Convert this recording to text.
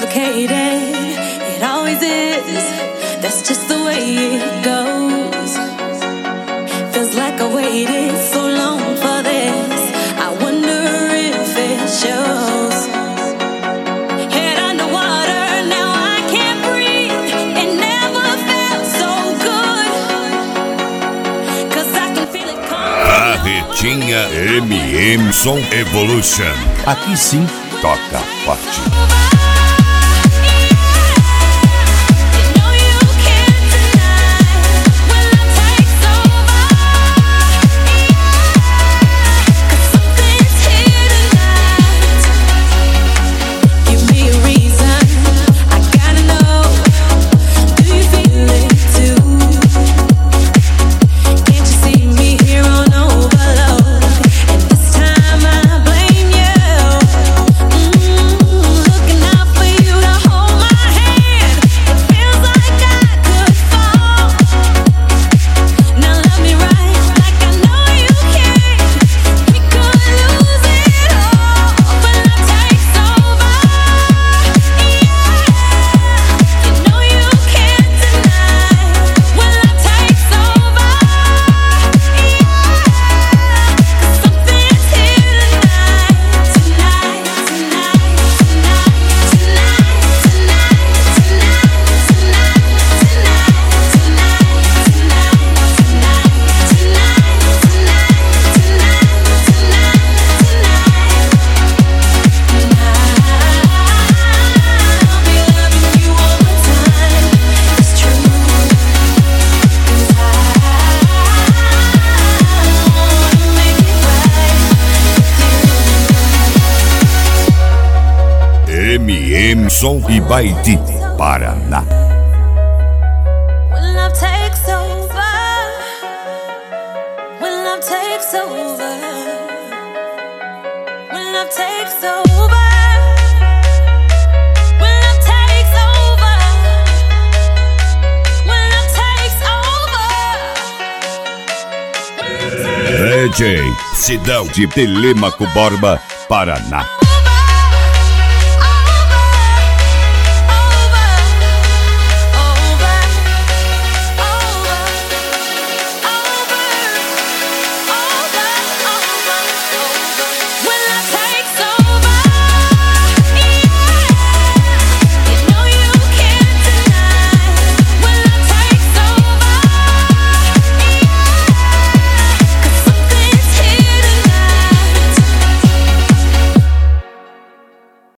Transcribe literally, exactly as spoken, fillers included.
complicated. It always is. That's just the way it goes. Feels like I waited so long for this. I wonder if it shows. Head underwater, now I can't breathe. It never felt so good. 'Cause I can feel it coming. A Retinha M M Som Evolution. Aqui sim, toca forte. M M Som e Baiti, Paraná. When love takes over, when love takes over, when love takes over, when love takes over, when love takes over. D J Sidão de Telêmaco Borba, Paraná.